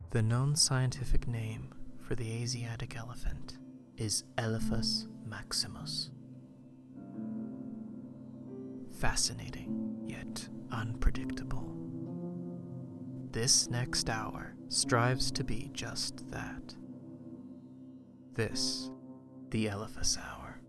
The known scientific name for the Asiatic elephant is Elephas maximus. Fascinating, yet unpredictable. This next hour strives to be just that. This, the Elephas Hour.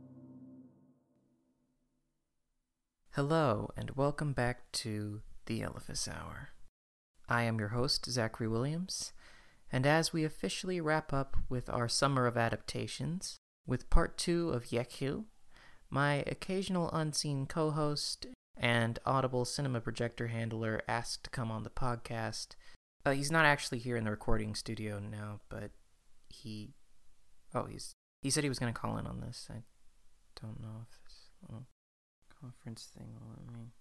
Hello, and welcome back to the Elephas Hour. I am your host, Zachary Williams, and as we officially wrap up with our summer of adaptations, with part 2 of Yekhil, my occasional unseen co-host and Audible cinema projector handler asked to come on the podcast. He's not actually here in the recording studio now, but he said he was going to call in on this. I don't know if this little conference thing will let me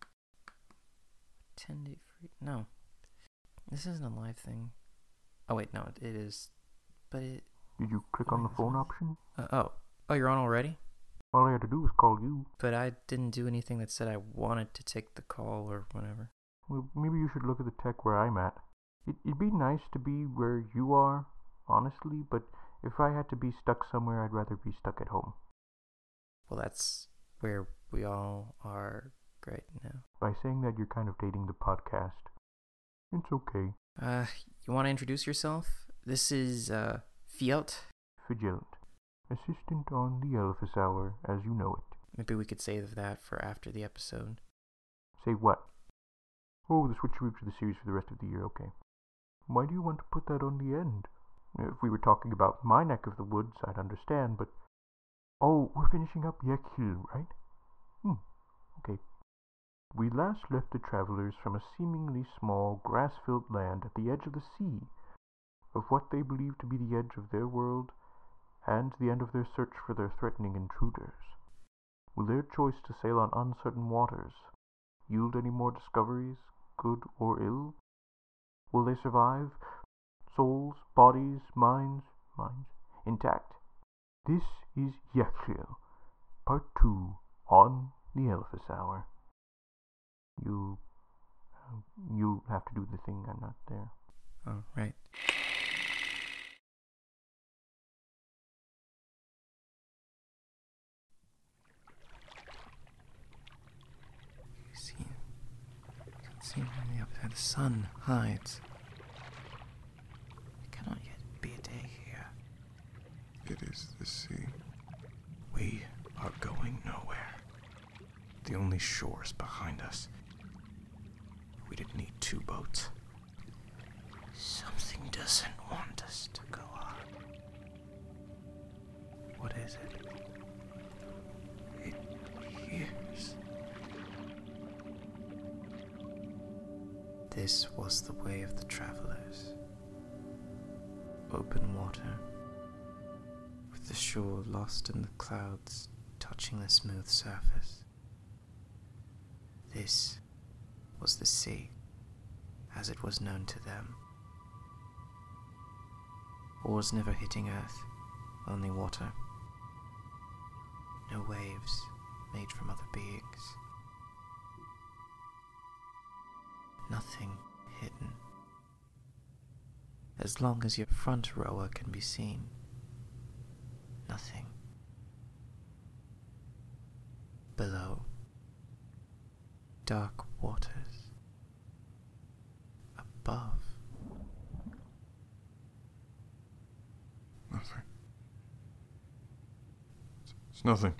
attend it free. No, this isn't a live thing. Oh wait, no, it is. But it. Did you click on the phone option? Oh, you're on already? All I had to do was call you. But I didn't do anything that said I wanted to take the call or whatever. Well, maybe you should look at the tech where I'm at. It'd be nice to be where you are, honestly, but if I had to be stuck somewhere, I'd rather be stuck at home. Well, that's where we all are right now. By saying that, you're kind of dating the podcast. It's okay. You want to introduce yourself? This is, Fiat? Vigilant. Assistant on the Elephas Hour, as you know it. Maybe we could save that for after the episode. Say what? Oh, the switcheroo to the series for the rest of the year, okay. Why do you want to put that on the end? If we were talking about my neck of the woods, I'd understand, but... Oh, we're finishing up Yekhil, right? Okay. We last left the travelers from a seemingly small, grass-filled land at the edge of the sea, of what they believed to be the edge of their world, and the end of their search for their threatening intruders. Will their choice to sail on uncertain waters yield any more discoveries, good or ill? Will they survive? Souls, bodies, minds, intact? This is Yekhil, part 2 on the Elephas Hour. You'll have to do the thing. I'm not there. Oh, right. See on the upside, the sun hides. It cannot yet be a day here. It is the sea. We are going nowhere. The only shore is behind us. We didn't need 2 boats. Something doesn't want us to go on. What is it? It hears. This was the way of the travelers. Open water, with the shore lost in the clouds touching the smooth surface. This was the sea, as it was known to them. Oars never hitting earth, only water. No waves made from other beings. Nothing hidden. As long as your front rower can be seen, nothing. Below, dark waters. Above, Nothing. It's nothing.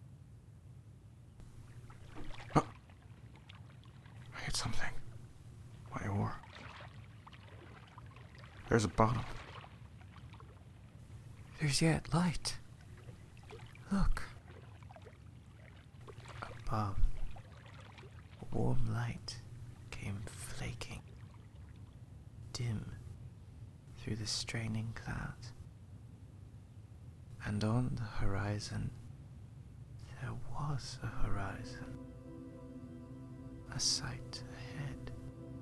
Oh. I hit something. My oar. There's a bottom. there's yet light. Look. Above, a warm light came flaking, dim through the straining clouds. And on the horizon, there was a horizon, a sight ahead.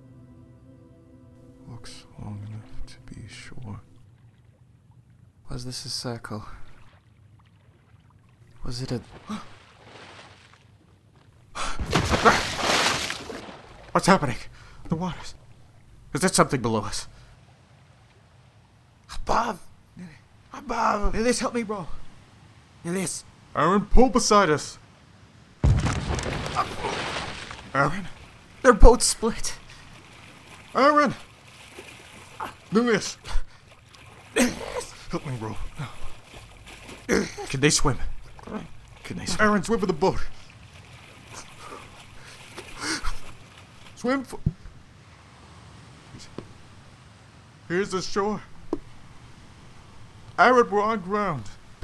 Looks long enough to be shore. Was this a circle? Was it a... What's happening? The waters. Is there something below us? Above! Above! Nilius, help me, bro. Nilius. Aaron, pull beside us! Aaron? They're both split. Aaron! Nilius! Help me, bro. Can they swim? Can they swim? Aaron, swim for the boat. Swim for... Here's the shore. Aaron, we're on ground.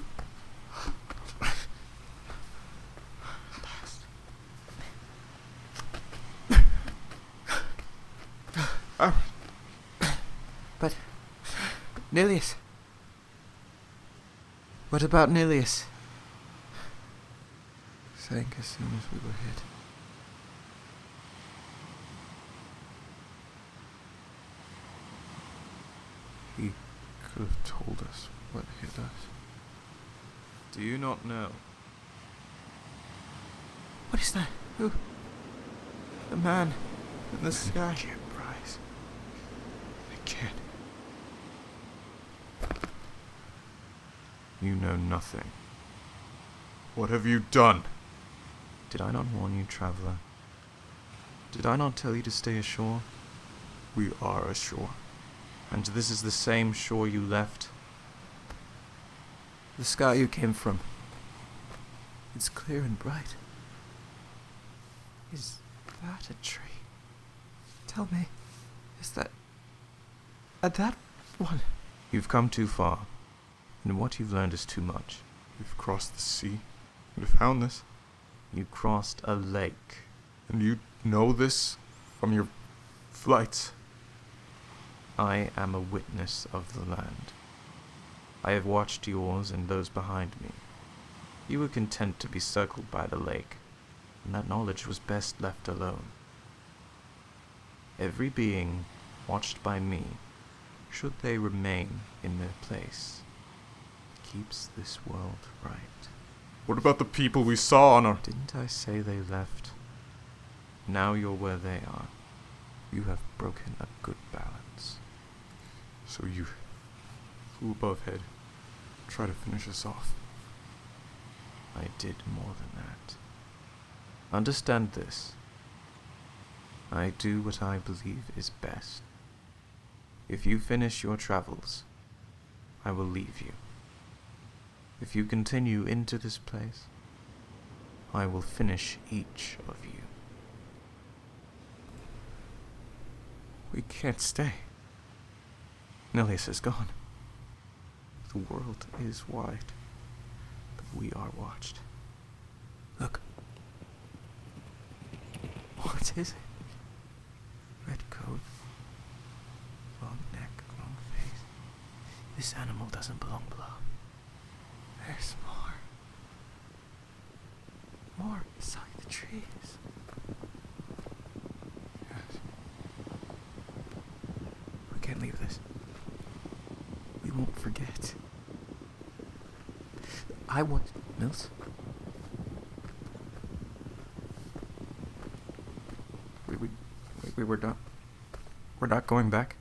Aaron. But... Nilius. What about Nilius? Sank as soon as we were hit. He could have told us what hit us. Do you not know? What is that? Who? The man in the sky. I can't, Bryce. I can't. You know nothing. What have you done? Did I not warn you, traveler? Did I not tell you to stay ashore? We are ashore. And this is the same shore you left? The sky you came from. It's clear and bright. Is that a tree? Tell me, is that one? You've come too far, and what you've learned is too much. We've crossed the sea and found this. You crossed a lake. And you know this from your flights. I am a witness of the land. I have watched yours and those behind me. You were content to be circled by the lake, and that knowledge was best left alone. Every being watched by me, should they remain in their place, keeps this world right. What about the people we saw on our... Didn't I say they left? Now you're where they are. You have broken a good balance. So you flew above head, try to finish us off. I did more than that. Understand this. I do what I believe is best. If you finish your travels, I will leave you. If you continue into this place, I will finish each of you. We can't stay. Nilius is gone. The world is wide, but we are watched. Look. What is it? Red coat, long neck, long face. This animal doesn't belong below. There's more. More beside the trees. Yes. We can't leave this. We won't forget. I want... Mills? We're not going back.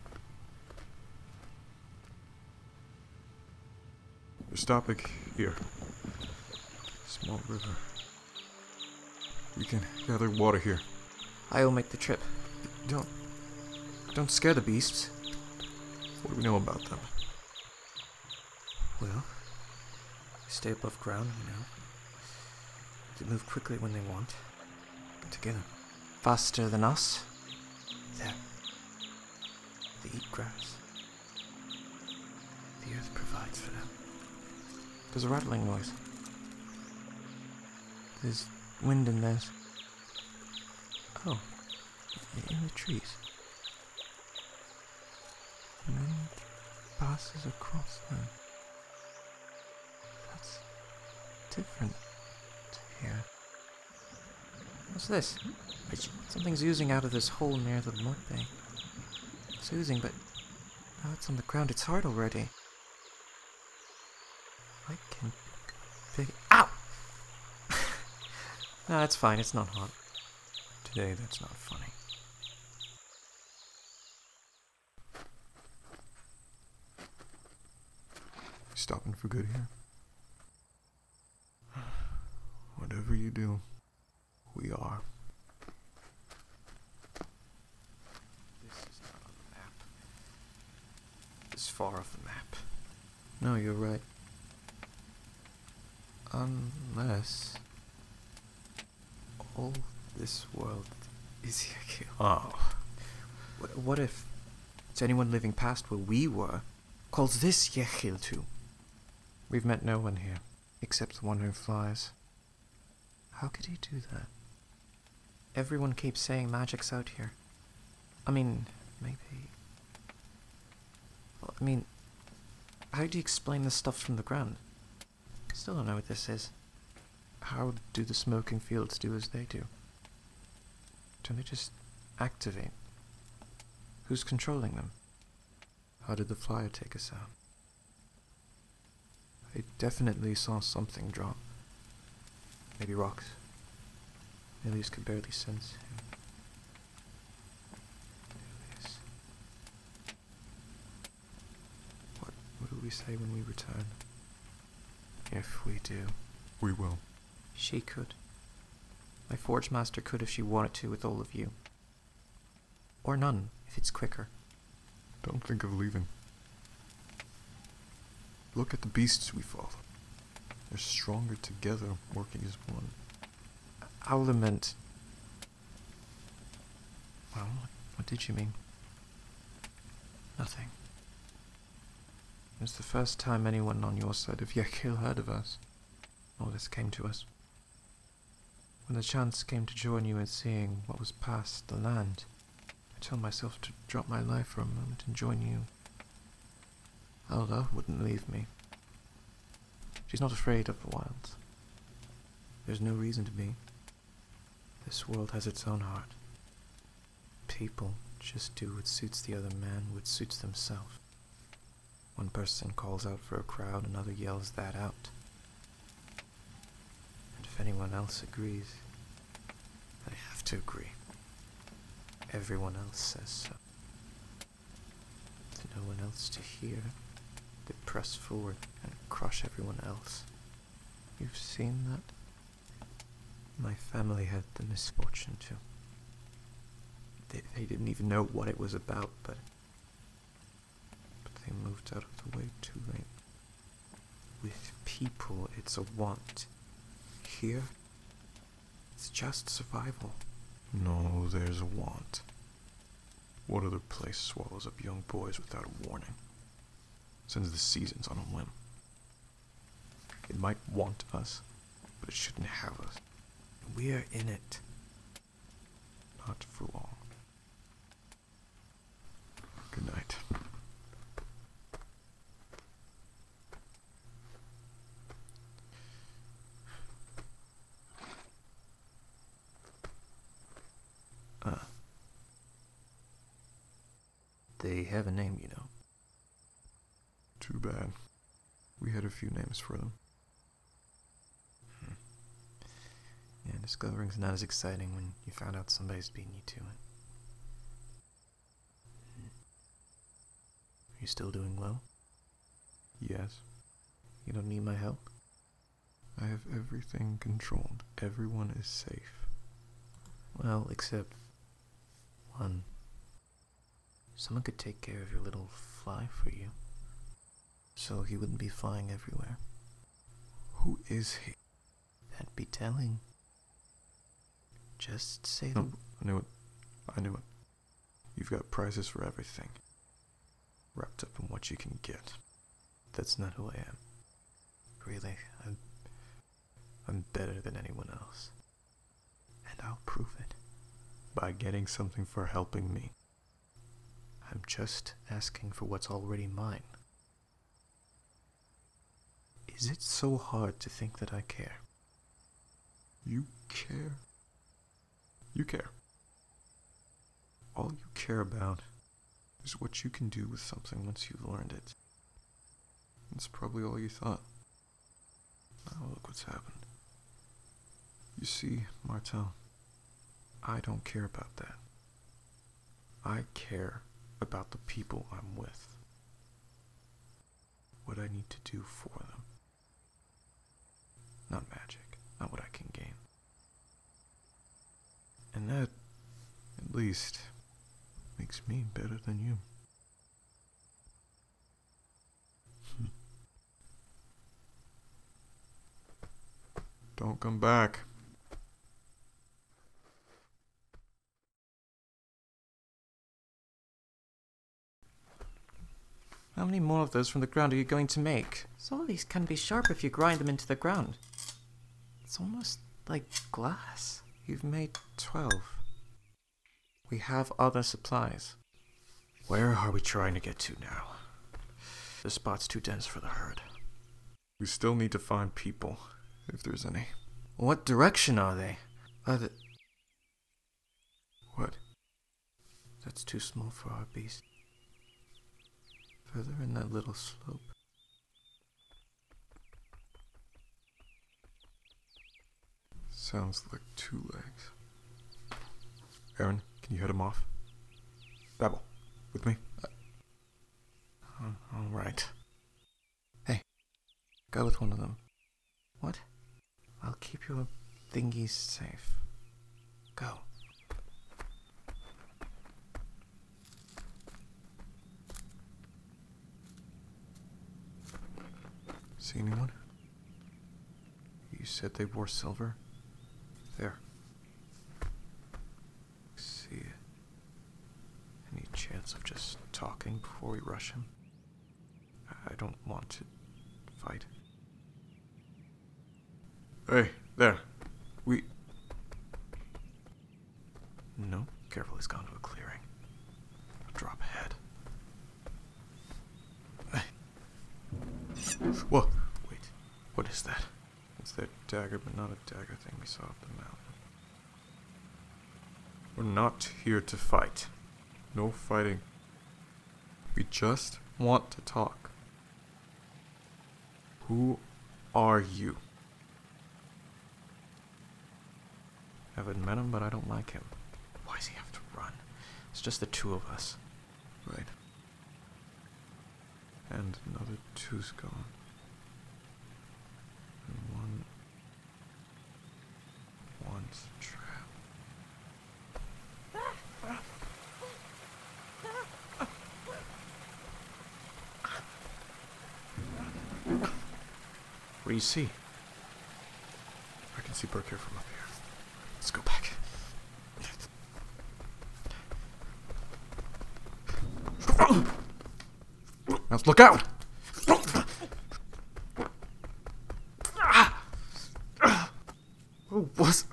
We're stopping here. Small river. We can gather water here. I will make the trip. Don't scare the beasts. What do we know about them? Well, they stay above ground, you know. They move quickly when they want. Together. Faster than us. There. They eat grass. The earth provides for them. There's a rattling noise. There's wind in theirs. Oh, in the trees. And then passes across them. That's different to here. What's this? Something's oozing out of this hole near the mud bank. It's oozing, but now it's on the ground. It's hard already. I can figure... Ow! No, it's fine. It's not hot. Today, that's not funny. stopping for good here? Whatever you do, we are. This is not on the map. It's far off the map. No, you're right. Unless all this world is Yakhil. Oh. What if it's anyone living past where we were calls this Yakhil too? We've met no one here, except the one who flies. How could he do that? Everyone keeps saying magic's out here. I mean, maybe... Well, I mean, how do you explain the stuff from the ground? Still don't know what this is. How do the smoking fields do as they do? Don't they just activate? Who's controlling them? How did the flyer take us out? I definitely saw something drop. Maybe rocks. Ilias could barely sense him. Ilias. What do we say when we return? If we do. We will. She could. My Forge Master could if she wanted to with all of you. Or none, if it's quicker. Don't think of leaving. Look at the beasts we follow. They're stronger together, working as one. I'll lament. Well, what did you mean? Nothing. It's the first time anyone on your side of Yakhil heard of us. All this came to us. When the chance came to join you in seeing what was past the land, I told myself to drop my life for a moment and join you. Alda wouldn't leave me. She's not afraid of the wilds. There's no reason to be. This world has its own heart. People just do what suits the other man, what suits themselves. One person calls out for a crowd, another yells that out. And if anyone else agrees, they have to agree. Everyone else says so. With no one else to hear, they press forward and crush everyone else. You've seen that? My family had the misfortune to. They didn't even know what it was about, but they moved out of the way too late. With people, it's a want. Here, it's just survival. No, there's a want. What other place swallows up young boys without a warning? Sends the seasons on a whim. It might want us, but it shouldn't have us. We're in it. Not for long. Good night. They have a name, you know. Too bad. We had a few names for them. Yeah, discovering's not as exciting when you found out somebody's beating you to it. Are you still doing well? Yes. You don't need my help? I have everything controlled. Everyone is safe. Well, except one. Someone could take care of your little fly for you, so he wouldn't be flying everywhere. Who is he? That'd be telling. Just say No, I knew it. I knew it. You've got prizes for everything. Wrapped up in what you can get. That's not who I am. Really, I'm better than anyone else. And I'll prove it. By getting something for helping me. I'm just asking for what's already mine. Is it so hard to think that I care? You care? You care. All you care about is what you can do with something once you've learned it. That's probably all you thought. Now look what's happened. You see, Martel, I don't care about that. I care about the people I'm with. What I I need to do for them. Not magic, not what I can gain. And that, at least, makes me better than you. Don't come back. How many more of those from the ground are you going to make? Some of these can be sharp if you grind them into the ground. It's almost like glass. You've made 12. We have other supplies. Where are we trying to get to now? The spot's too dense for the herd. We still need to find people, if there's any. What direction are they? What? That's too small for our beast. Further in that little slope. Sounds like 2 legs. Aaron, can you head him off? Babel, with me? All right. Hey, go with one of them. What? I'll keep your thingies safe. Go. See anyone? You said they wore silver? There. See it. Any chance of just talking before we rush him? I don't want to fight. Hey, there. No, careful, he's gone to a clearing. Drop ahead. Whoa, wait. What is that? It's that dagger, but not a dagger thing we saw up the mountain. We're not here to fight. No fighting. We just want to talk. Who are you? Haven't met him, but I don't like him. Why does he have to run? It's just the 2 of us. Right. And another 2's gone. And one's trapped. What do you see? I can see Burke here from up here. Let's go back. Now look out! What's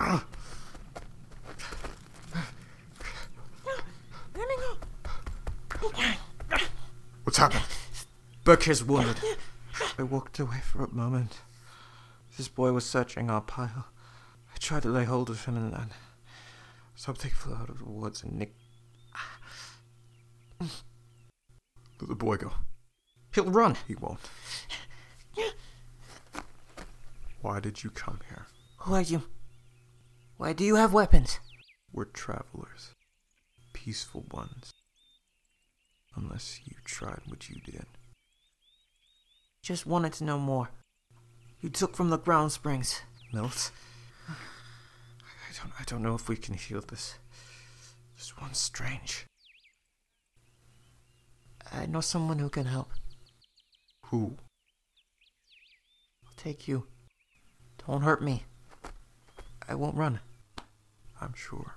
What's happened? Burke's wounded. I walked away for a moment. This boy was searching our pile. I tried to lay hold of him and then something flew out of the woods and nicked. Let the boy go. He'll run. He won't. Why did you come here? Who are you? Why do you have weapons? We're travelers. Peaceful ones. Unless you tried what you did. Just wanted to know more. You took from the ground springs. Milt? I don't know if we can heal this. This one's strange. I know someone who can help. Who? I'll take you. Don't hurt me. I won't run. I'm sure.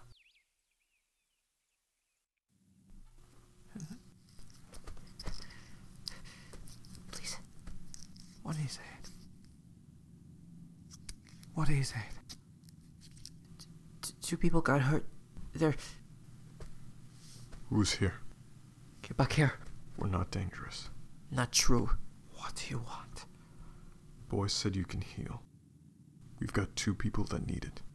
Please. What is it? What is it? 2 people got hurt. They're... Who's here? Get back here. We're not dangerous. Not true. What do you want? Boy said you can heal. We've got 2 people that need it.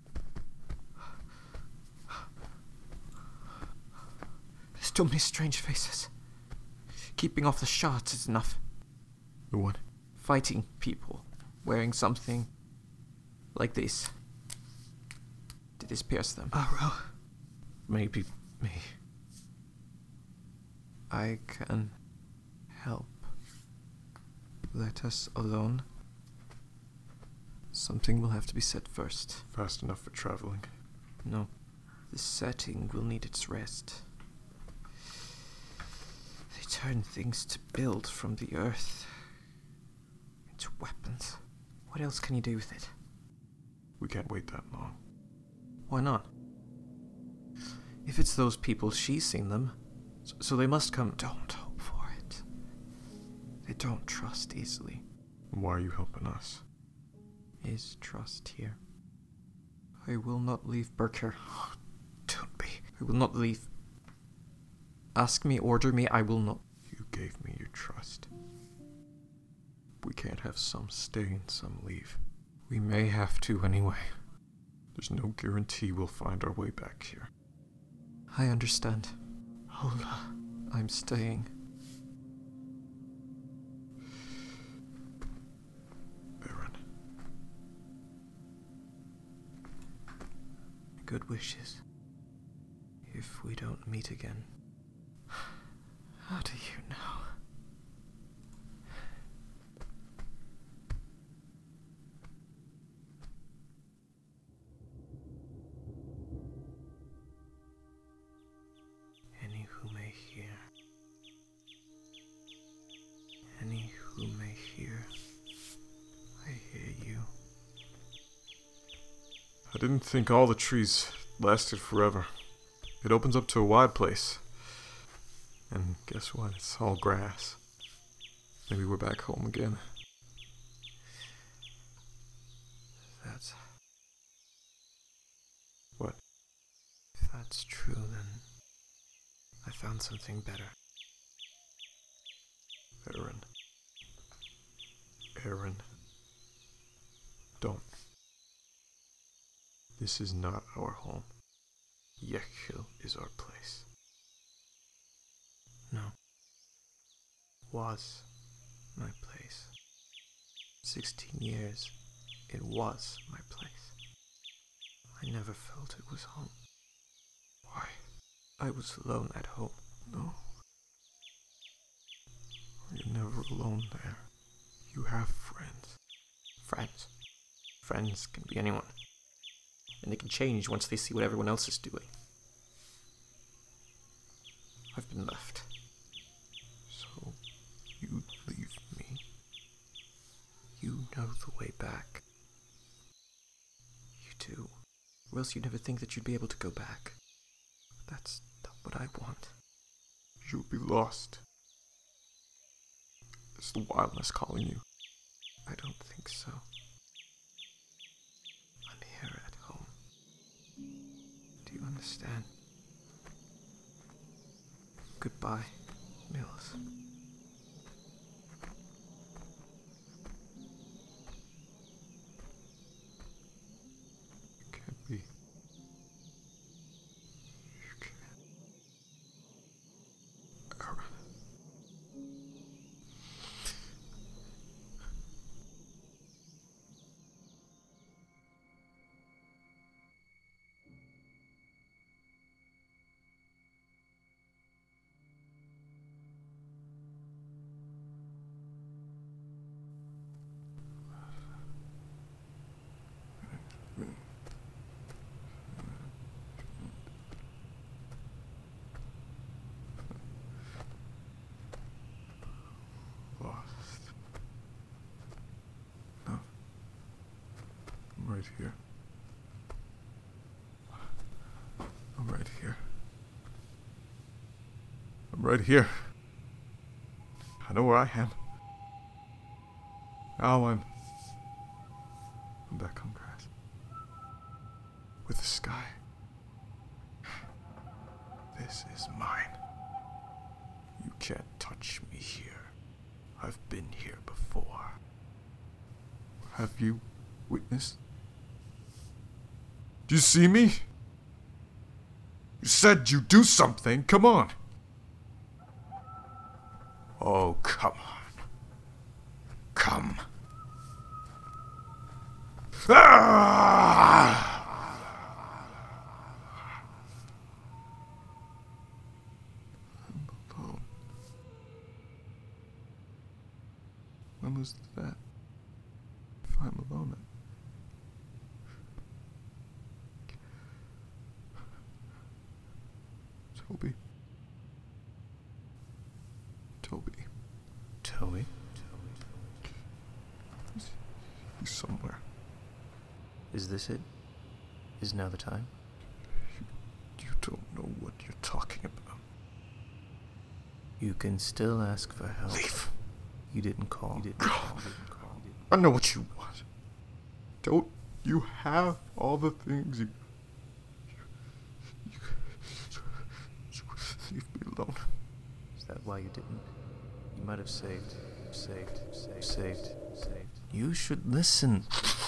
There's too many strange faces. Keeping off the shots is enough. The what? Fighting people. Wearing something like this. Did this pierce them? Arrow. Maybe me. I can help. let us alone. Something will have to be said first. Fast enough for traveling. No. The setting will need its rest. They turn things to build from the earth into weapons. What else can you do with it? We can't wait that long. Why not? If it's those people, she's seen them. So they must come. Don't hope for it. They don't trust easily. Why are you helping us? Is trust here? I will not leave Birkir. Don't be. I will not leave. Ask me, order me, I will not. You gave me your trust. We can't have some stay and some leave. We may have to anyway. There's no guarantee we'll find our way back here. I understand. Hola, I'm staying. Baron. Good wishes. If we don't meet again. How do you know? Any who may hear. Any who may hear. I hear you. I didn't think all the trees lasted forever. It opens up to a wide place. And guess what? It's all grass. Maybe we're back home again. That's... What? If that's true, then I found something better. Aaron. Aaron. Don't. This is not our home. Yekhil is our place. No. Was my place. 16 years, it was my place. I never felt it was home. Why? I was alone at home. No. You're never alone there. You have friends. Friends. Friends can be anyone. And they can change once they see what everyone else is doing. I've been left. So, you leave me. You know the way back. You do. Or else you'd never think that you'd be able to go back. That's not what I want. You'll be lost. It's the wildness calling you. I don't think so. I'm here at home. Do you understand? Goodbye, Mills. You can't be. You can't. Aaron. Lost. No. I'm right here. I'm right here. I'm right here. I know where I am. Now I'm back on grass. With the sky. This is mine. You can't touch me here. I've been here before. Have you witnessed? Do you see me? You said you'd do something. Come on. Oh, come on. Come. Ah! I'm alone. When was that? If I'm alone, Toby. Toby? He's somewhere. Is this it? Is now the time? You don't know what you're talking about. You can still ask for help. Leave. You didn't call. I know what you want. Don't you have all the things you leave me alone. Is that why you didn't? You might have saved. You should listen.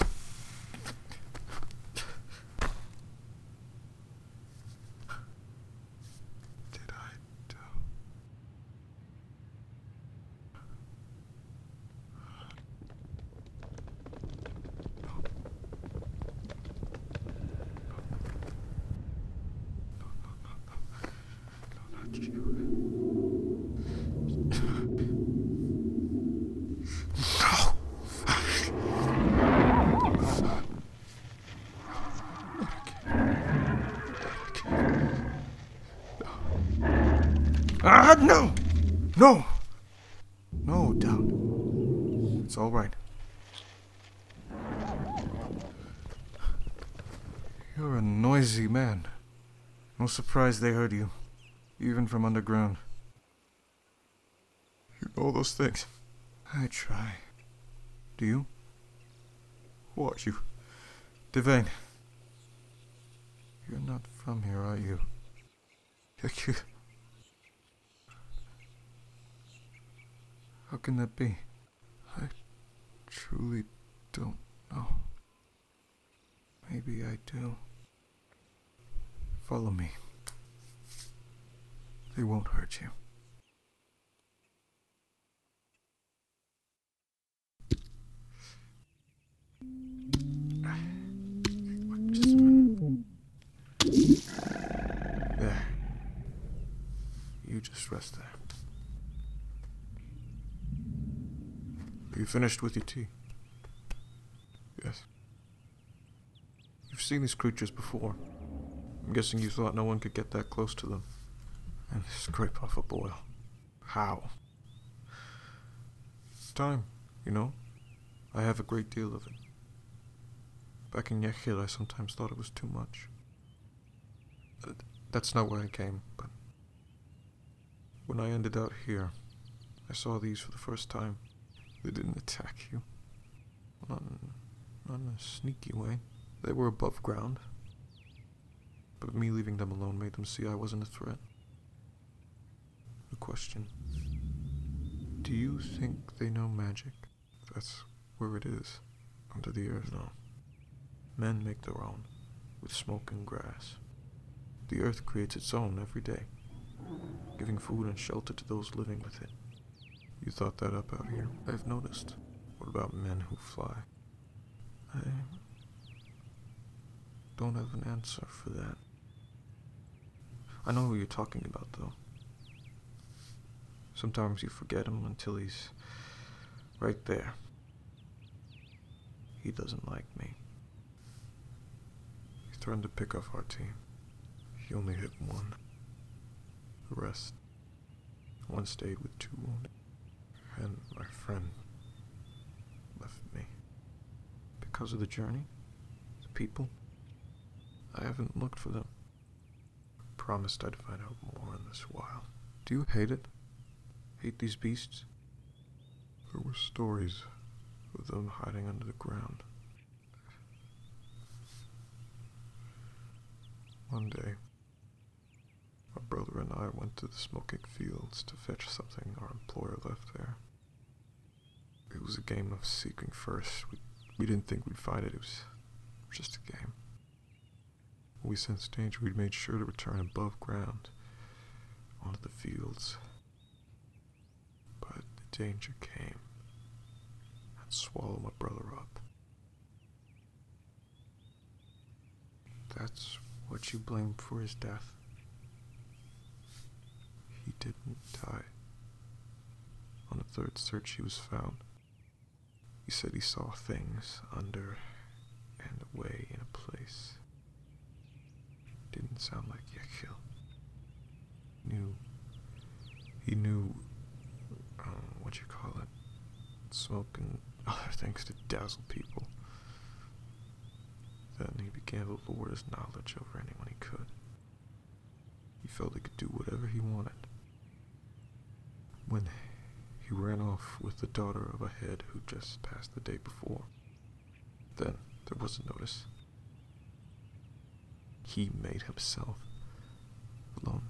Did I do? No, not you. No! No! No, Dowd. It's all right. You're a noisy man. No surprise they heard you, even from underground. You know those things. I try. Do you? Who are you? Devane. You're not from here, are you? How can that be? I truly don't know. Maybe I do. Follow me. They won't hurt you. Just a minute. There. You just rest there. Are you finished with your tea? Yes. You've seen these creatures before. I'm guessing you thought no one could get that close to them. And scrape off a boil. How? It's time, you know? I have a great deal of it. Back in Yechil, I sometimes thought it was too much. That's not where I came, but when I ended out here, I saw these for the first time. They didn't attack you. Not in a sneaky way. They were above ground. But me leaving them alone made them see I wasn't a threat. The question. Do you think they know magic? That's where it is. Under the earth. No. Men make their own. With smoke and grass. The earth creates its own every day. Giving food and shelter to those living with it. You thought that up out here? I've noticed. What about men who fly? I don't have an answer for that. I know who you're talking about, though. Sometimes you forget him until he's right there. He doesn't like me. He threatened to pick off our team. He only hit one. The rest. One stayed with 2 wounded. And my friend left me. Because of the journey? The people? I haven't looked for them. I promised I'd find out more in this wild. Do you hate it? Hate these beasts? There were stories of them hiding under the ground. One day, my brother and I went to the smoking fields to fetch something our employer left there. It was a game of seeking first. We didn't think we'd find it. It was just a game. When we sensed danger, we'd made sure to return above ground, onto the fields. But the danger came and swallowed my brother up. That's what you blame for his death? He didn't die. On the 3rd search, he was found. He said he saw things under and away in a place. Didn't sound like Yekil. He knew, what you call it, smoke and other things to dazzle people. Then he began to lord his knowledge over anyone he could. He felt he could do whatever he wanted. When he ran off with the daughter of a head who just passed the day before, then there was a notice. He made himself alone.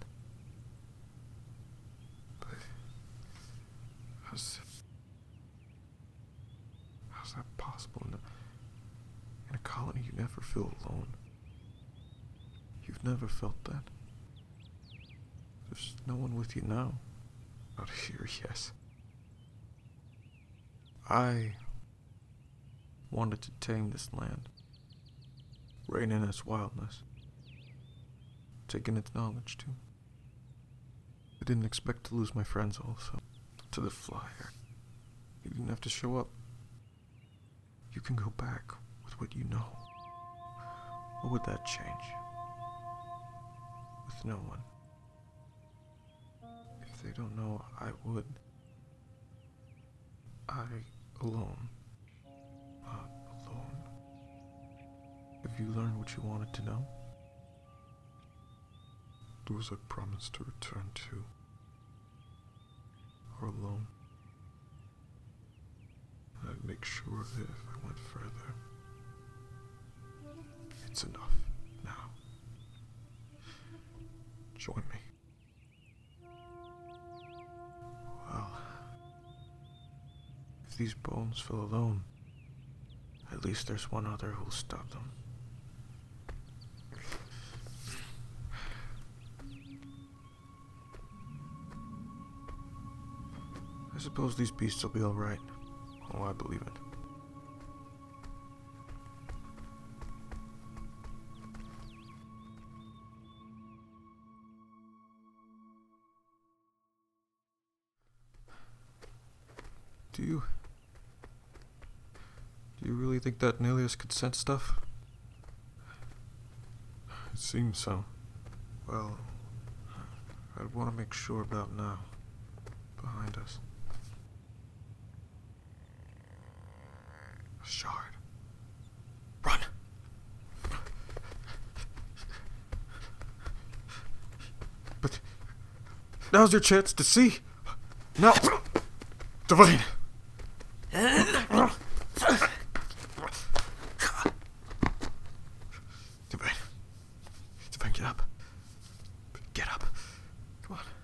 But how's that possible? In a colony, you never feel alone. You've never felt that. There's no one with you now. Out here, yes. I wanted to tame this land, rein in its wildness, take in its knowledge too. I didn't expect to lose my friends also, to the flyer. You didn't have to show up. You can go back with what you know. What would that change? With no one. If they don't know, I would. I alone. Not alone. Have you learned what you wanted to know? Those I promised to return to are alone. I'd make sure of it if I went further. It's enough now. Join me. Well, if these bones fell alone, at least there's one other who'll stop them. I suppose these beasts will be alright. Oh, I believe it. Do you really think that Neleus could sense stuff? It seems so. Well, I'd want to make sure about now. Behind us. A shard. Run! But now's your chance to see. Now! Divine! Divine, get up. Get up. Come on.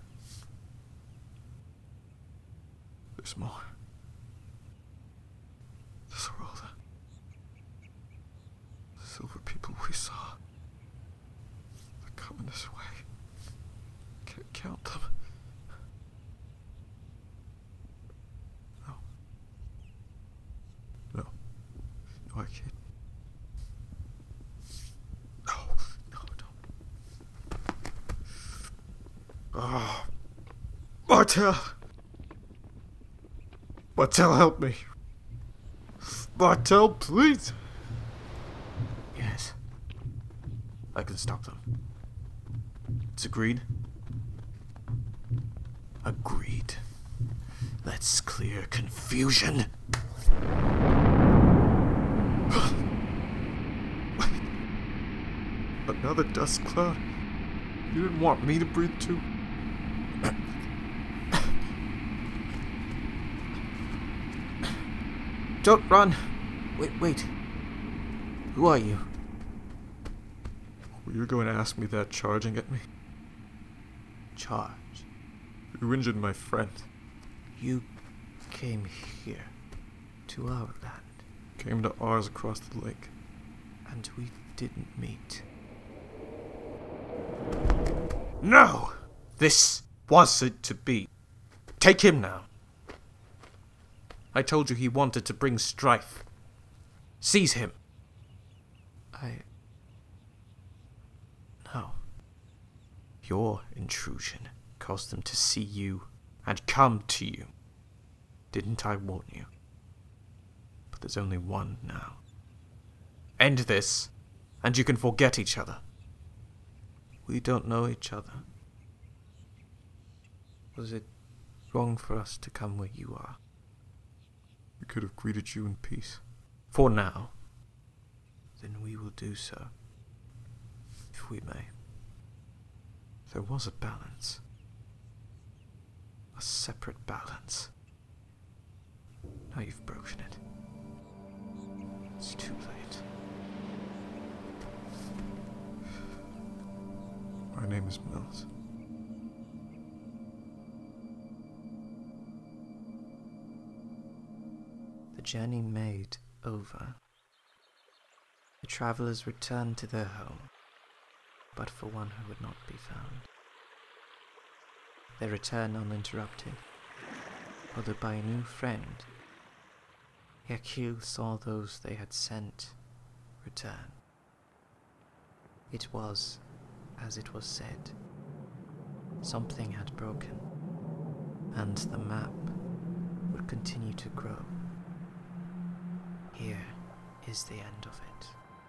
There's more. This world. The silver people we saw. They're coming this way. Can't count them. No, I can't. No, don't. Ah, Martel! Martel, help me. Martel, please. Yes. I can stop them. It's agreed? Agreed. Let's clear confusion. Another dust cloud? You didn't want me to breathe too? Don't run! Wait. Who are you? Were you going to ask me that charging at me? Charge? You injured my friend. You came here, to our land. Came to ours across the lake. And we didn't meet. No! This wasn't to be. Take him now. I told you he wanted to bring strife. Seize him. No. Your intrusion caused them to see you and come to you. Didn't I warn you? but there's only one now. End this, and you can forget each other. We don't know each other. Was it wrong for us to come where you are? We could have greeted you in peace. For now. Then we will do so. If we may. There was a balance. A separate balance. Now you've broken it. It's too late. My name is Mills. The journey made over, the travelers returned to their home, but for one who would not be found. They returned uninterrupted, followed by a new friend. Yakil saw those they had sent return. It was as it was said. Something had broken, and the map would continue to grow. Here is the end of it.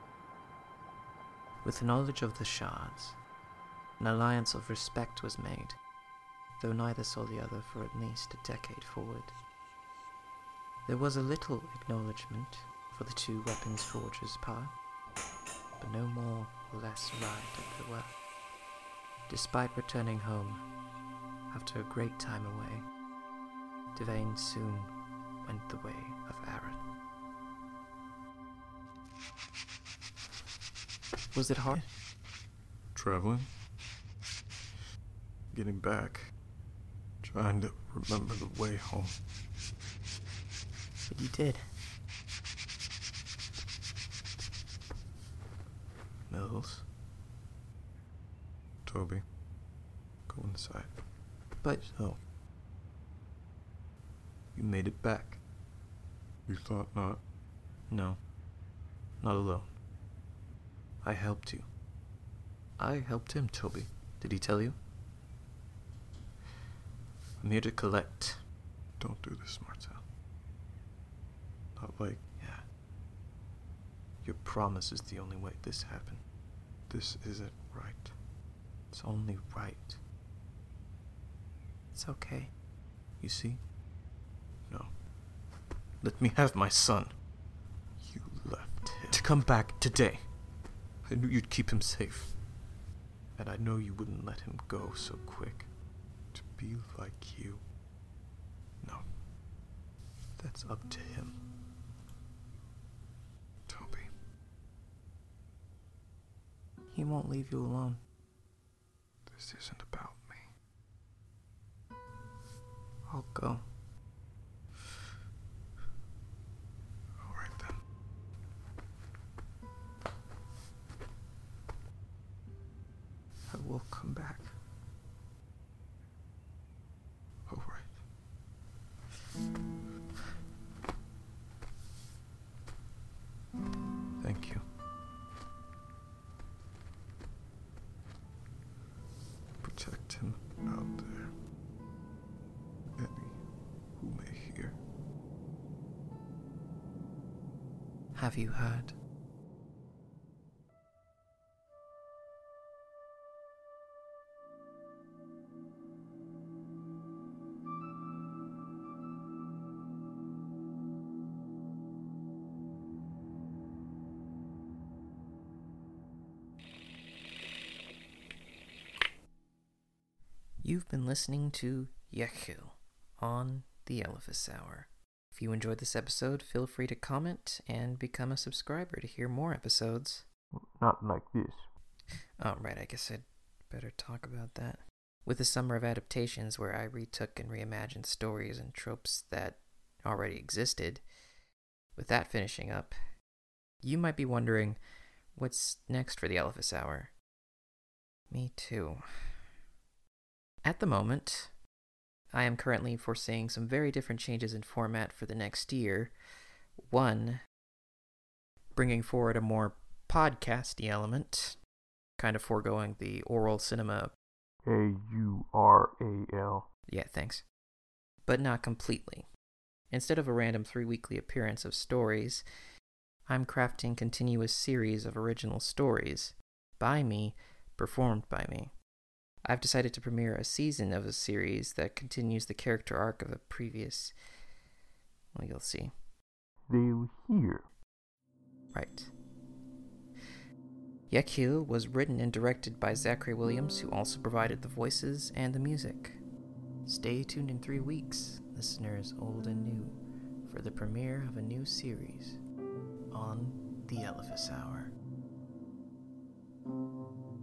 With knowledge of the shards, an alliance of respect was made, though neither saw the other for at least a decade forward. There was a little acknowledgement for the two weapons forgers' part, but no more or less arrived at the well. Despite returning home, after a great time away, Devane soon went the way of Aaron. Was it hard? Traveling? Getting back. Trying to remember the way home. But you did. Mills. Toby. Go inside. But So, you made it back. You thought not? No, not alone. I helped you. I helped him, Toby. Did he tell you? I'm here to collect. Don't do this, Martel. Not like Yeah. Your promise is the only way this happened. this isn't right. It's only right. it's okay. You see? No. Let me have my son. You left him. To come back today. I knew you'd keep him safe. And I know you wouldn't let him go so quick. To be like you. No. That's up to him. Toby. He won't leave you alone. This isn't about me. I'll go. Alright then. I will come back. Alright. Thank you. Protect him out there. Any who may hear. Have you heard? You've been listening to Yakil on the Elephas Hour. If you enjoyed this episode, feel free to comment and become a subscriber to hear more episodes. Not like this. Oh, right, I guess I'd better talk about that. With the summer of adaptations where I retook and reimagined stories and tropes that already existed, with that finishing up, you might be wondering, what's next for the Elephas Hour? Me too. At the moment, I am currently foreseeing some very different changes in format for the next year. One, bringing forward a more podcasty element, kind of foregoing the oral cinema. Aural. Yeah, thanks. But not completely. Instead of a random 3-weekly appearance of stories, I'm crafting continuous series of original stories, by me, performed by me. I've decided to premiere a season of a series that continues the character arc of a previous... Well, you'll see. They'll hear. Right. Yekhil was written and directed by Zachary Williams, who also provided the voices and the music. Stay tuned in 3 weeks, listeners old and new, for the premiere of a new series on The Eliphas Hour.